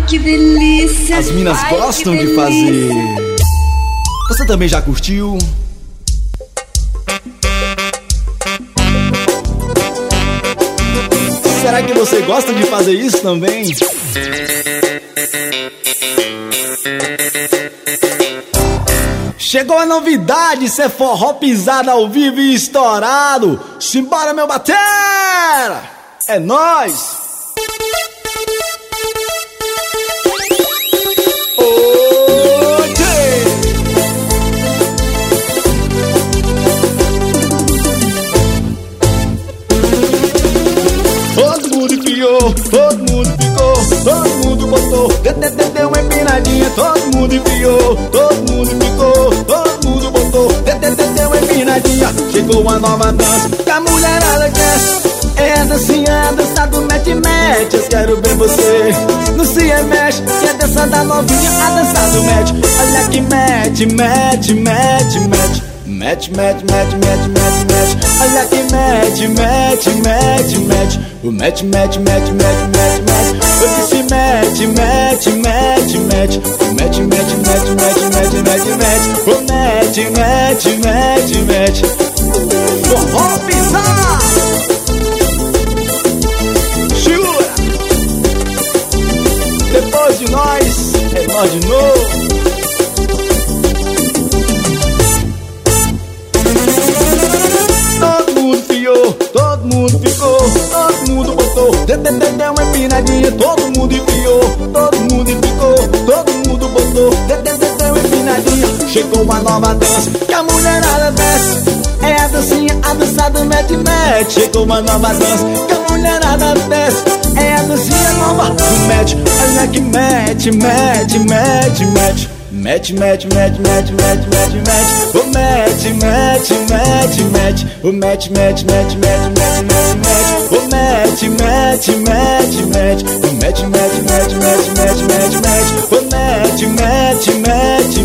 que delícia. As minas gostam de fazer. Você também já curtiu? Será que você gosta de fazer isso também? Chegou a novidade, cê forró pisado ao vivo e estourado. Simbora, meu batera! É nóis! Todo mundo enfiou, todo mundo ficou, todo mundo botou, deu uma empinadinha, todo mundo enfiou, todo mundo ficou, todo mundo botou, deu uma empinadinha. Chegou uma nova dança que a mulherada quer, é a dancinha, a dança do mete-mete. Eu quero ver você no se mexe, que é a dança da novinha, a dança do mete. Olha que mete, mete, mete, mete. Mete, mete, mete, mete, mete, mete. Olha que mete, mete, mete, mete. O mete, mete, mete, mete, mete, mete. Eu disse mete, mete, mete, mete. O mete, mete, mete, mete, mete, mete, mete. O mete, mete, mete, mete. Forró pisar. Jura. Depois de nós, é nós de novo. Todo mundo ficou, todo mundo botou, deu uma empinadinha, todo mundo enfiou, todo mundo ficou, todo mundo botou, deu uma empinadinha. Chegou uma nova dança que a mulherada desce, é a dancinha, a dança do mete-mete. Chegou uma nova dança que a mulherada desce, é a dancinha nova do mete. Olha que mete, mete, mete, mete. Mete, mete, mete, mete, mete, mete, mete. O mete, mete, mete, mete. O mete, mete, mete, mete, mete, mete, mete. O mete, mete, mete, mete. O mete, mete, mete, mete, mete, mete, mete. O mete, mete, mete,